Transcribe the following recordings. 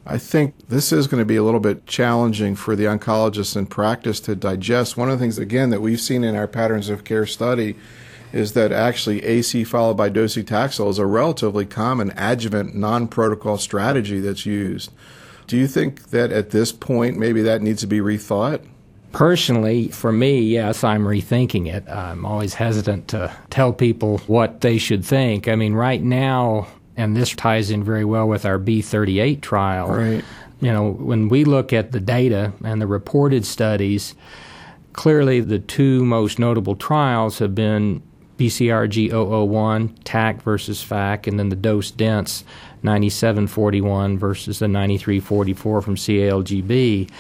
I think this is going to be a little bit challenging for the oncologists in practice to digest. One of the things, again, that we've seen in our patterns of care study is that actually AC followed by docetaxel is a relatively common adjuvant non-protocol strategy that's used. Do you think that at this point maybe that needs to be rethought? Personally, for me, yes, I'm rethinking it. I'm always hesitant to tell people what they should think. I mean, right now, and this ties in very well with our B38 trial. Right. You know, when we look at the data and the reported studies, clearly the two most notable trials have been BCRG-001, TAC versus FAC, and then the dose-dense 9741 versus the 9344 from CALGB.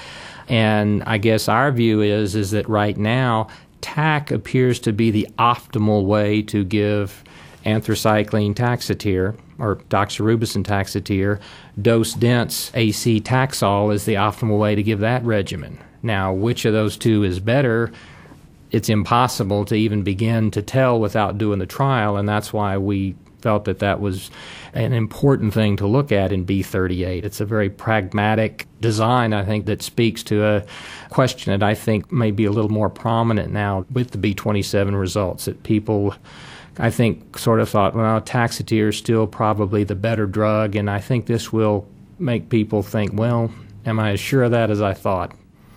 And I guess our view is that right now, TAC appears to be the optimal way to give anthracycline Taxotere, or doxorubicin Taxotere. Dose-dense AC Taxol is the optimal way to give that regimen. Now, which of those two is better, it's impossible to even begin to tell without doing the trial, and that's why we felt that that was an important thing to look at in B38. It's a very pragmatic design, I think, that speaks to a question that I think may be a little more prominent now with the B27 results, that people, I think, sort of thought, well, Taxotere is still probably the better drug, and I think this will make people think, well, am I as sure of that as I thought?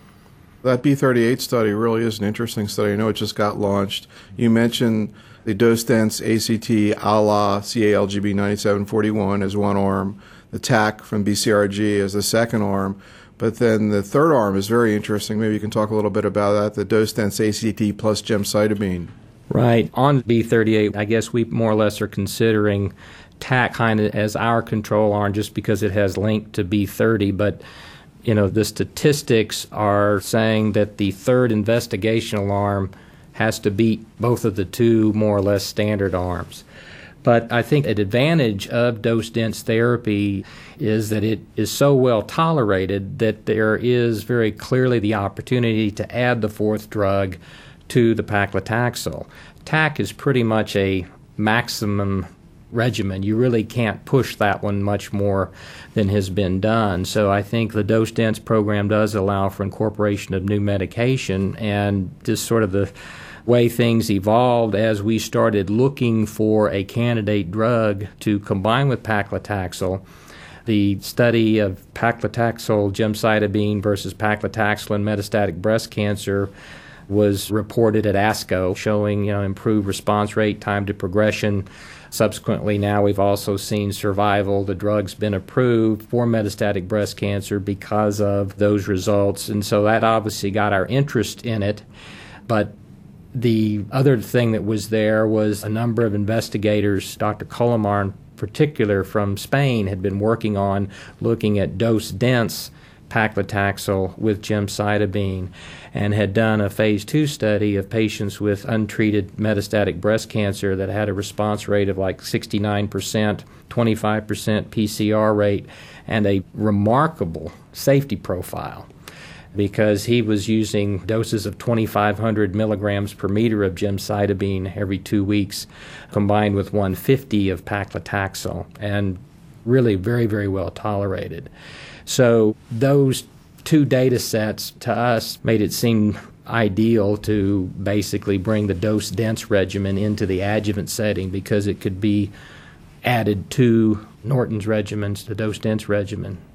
That B38 study really is an interesting study. I know it just got launched. You mentioned the dose-dense ACT a la CALGB 9741 as one arm, the TAC from BCRG as the second arm, but then the third arm is very interesting. Maybe you can talk a little bit about that, the dose-dense ACT plus gemcitabine. Right. On B38, I guess we more or less are considering TAC kind of as our control arm just because it has linked to B30, but you know, the statistics are saying that the third investigational arm has to beat both of the two more or less standard arms. But I think an advantage of dose-dense therapy is that it is so well tolerated that there is very clearly the opportunity to add the fourth drug to the paclitaxel. TAC is pretty much a maximum regimen. You really can't push that one much more than has been done. So I think the dose-dense program does allow for incorporation of new medication, and just sort of the way things evolved as we started looking for a candidate drug to combine with paclitaxel. The study of paclitaxel gemcitabine versus paclitaxel in metastatic breast cancer was reported at ASCO, showing improved response rate, time to progression. Subsequently, now we've also seen survival. The drug's been approved for metastatic breast cancer because of those results, and so that obviously got our interest in it. But the other thing that was there was a number of investigators, Dr. Colomar in particular from Spain, had been working on looking at dose-dense paclitaxel with gemcitabine, and had done a phase 2 study of patients with untreated metastatic breast cancer that had a response rate of like 69%, 25% PCR rate, and a remarkable safety profile, because he was using doses of 2,500 milligrams per meter of gemcitabine every 2 weeks, combined with 150 of paclitaxel, and really very, very well tolerated. So those two data sets to us made it seem ideal to basically bring the dose-dense regimen into the adjuvant setting, because it could be added to Norton's regimens, the dose-dense regimen.